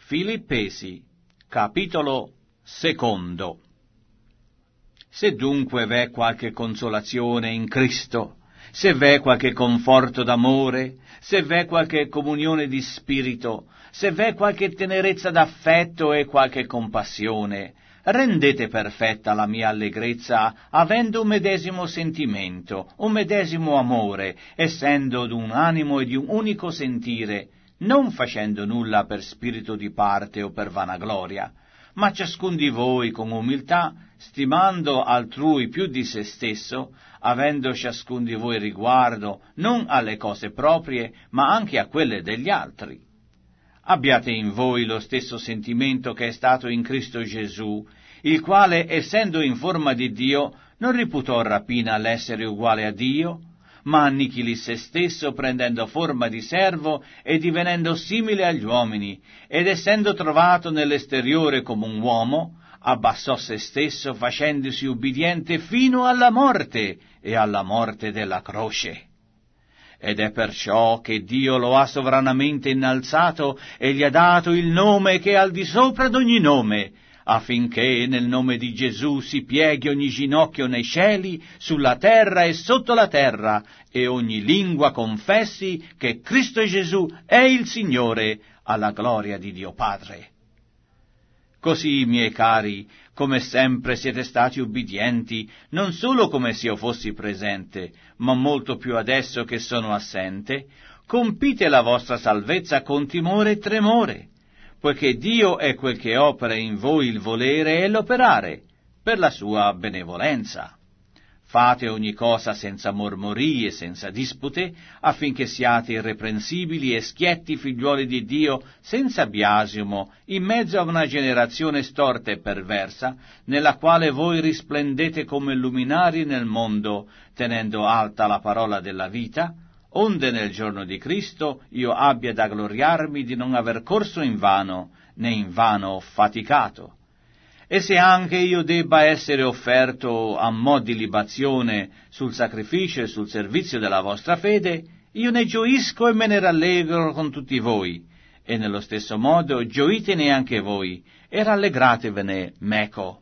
Filippesi, capitolo 2. Se dunque v'è qualche consolazione in Cristo, se v'è qualche conforto d'amore, se v'è qualche comunione di spirito, se v'è qualche tenerezza d'affetto e qualche compassione, rendete perfetta la mia allegrezza avendo un medesimo sentimento, un medesimo amore, essendo d'un animo e di un unico sentire, non facendo nulla per spirito di parte o per vanagloria, ma ciascun di voi con umiltà, stimando altrui più di se stesso, avendo ciascun di voi riguardo non alle cose proprie, ma anche a quelle degli altri. Abbiate in voi lo stesso sentimento che è stato in Cristo Gesù, il quale, essendo in forma di Dio, non riputò rapina l'essere uguale a Dio, ma annichilì se stesso prendendo forma di servo e divenendo simile agli uomini, ed essendo trovato nell'esteriore come un uomo, abbassò se stesso facendosi ubbidiente fino alla morte e alla morte della croce. Ed è perciò che Dio lo ha sovranamente innalzato e gli ha dato il nome che è al di sopra d'ogni nome, affinché nel nome di Gesù si pieghi ogni ginocchio nei cieli, sulla terra e sotto la terra, e ogni lingua confessi che Cristo Gesù è il Signore, alla gloria di Dio Padre. Così, miei cari, come sempre siete stati ubbidienti, non solo come se io fossi presente, ma molto più adesso che sono assente, compite la vostra salvezza con timore e tremore, poiché Dio è quel che opera in voi il volere e l'operare, per la sua benevolenza. Fate ogni cosa senza mormorie, senza dispute, affinché siate irreprensibili e schietti figliuoli di Dio, senza biasimo, in mezzo a una generazione storta e perversa, nella quale voi risplendete come luminari nel mondo, tenendo alta la parola della vita, onde nel giorno di Cristo io abbia da gloriarmi di non aver corso in vano, né in vano faticato. E se anche io debba essere offerto a mo' di libazione sul sacrificio e sul servizio della vostra fede, io ne gioisco e me ne rallegro con tutti voi, e nello stesso modo gioitene anche voi, e rallegratevene meco.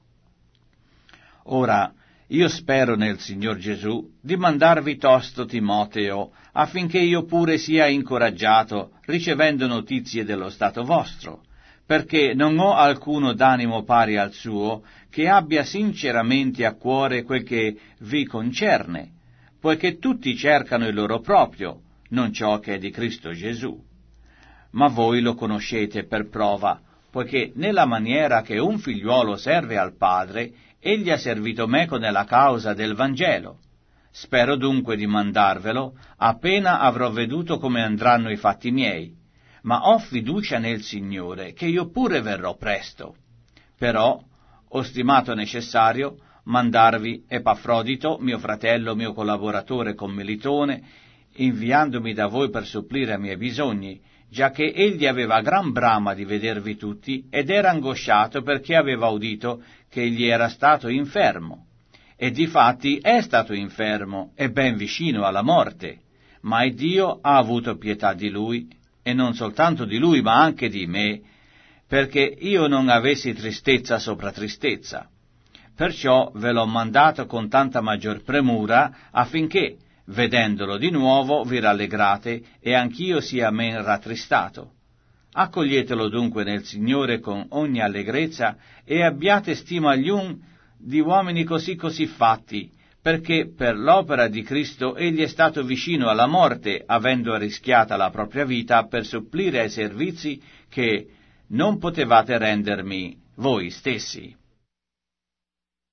Ora, io spero nel Signor Gesù di mandarvi tosto Timoteo, affinché io pure sia incoraggiato, ricevendo notizie dello stato vostro, perché non ho alcuno d'animo pari al suo, che abbia sinceramente a cuore quel che vi concerne, poiché tutti cercano il loro proprio, non ciò che è di Cristo Gesù. Ma voi lo conoscete per prova, poiché nella maniera che un figliuolo serve al padre, egli ha servito meco nella causa del Vangelo. Spero dunque di mandarvelo, appena avrò veduto come andranno i fatti miei, ma ho fiducia nel Signore, che io pure verrò presto. Però ho stimato necessario mandarvi Epafrodito, mio fratello, mio collaboratore commilitone, inviandomi da voi per supplire ai miei bisogni, giacché egli aveva gran brama di vedervi tutti, ed era angosciato perché aveva udito che egli era stato infermo. E difatti è stato infermo e ben vicino alla morte, ma Dio ha avuto pietà di lui, e non soltanto di lui, ma anche di me, perché io non avessi tristezza sopra tristezza. Perciò ve l'ho mandato con tanta maggior premura, affinché, vedendolo di nuovo, vi rallegrate e anch'io sia men rattristato. Accoglietelo dunque nel Signore con ogni allegrezza e abbiate stima agli un di uomini così fatti, perché per l'opera di Cristo egli è stato vicino alla morte, avendo arrischiata la propria vita per supplire ai servizi che non potevate rendermi voi stessi.